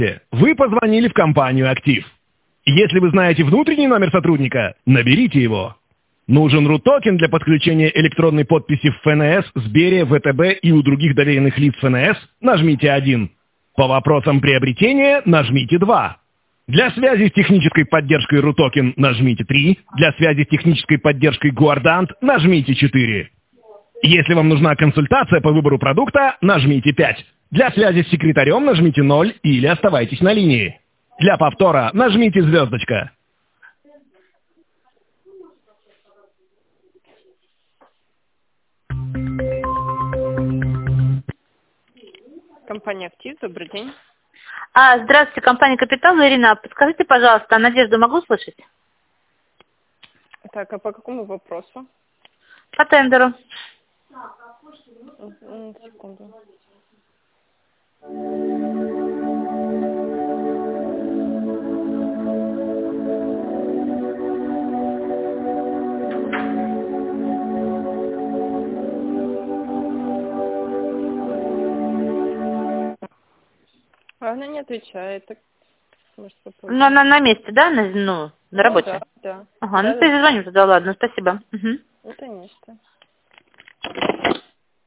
Вы позвонили в компанию «Актив». Если вы знаете внутренний номер сотрудника, наберите его. Нужен РУ-токен для подключения электронной подписи в ФНС, Сбере, ВТБ и у других доверенных лиц ФНС, нажмите 1. По вопросам приобретения нажмите 2. Для связи с технической поддержкой РУ-токен нажмите 3. Для связи с технической поддержкой Гуардант нажмите 4. Если вам нужна консультация по выбору продукта, нажмите 5. Для связи с секретарем нажмите 0 или оставайтесь на линии. Для повтора нажмите звездочка. Компания «Актив», добрый день. Здравствуйте, компания «Капитал». Ирина, подскажите, пожалуйста, Надежду могу слышать? Так, а по какому вопросу? По тендеру. Секунду. Она не отвечает. Так, может, попозже. Ну, она на месте, да? На работе? Да. Ага, ну перезвоним тогда, ладно, спасибо. Это не что.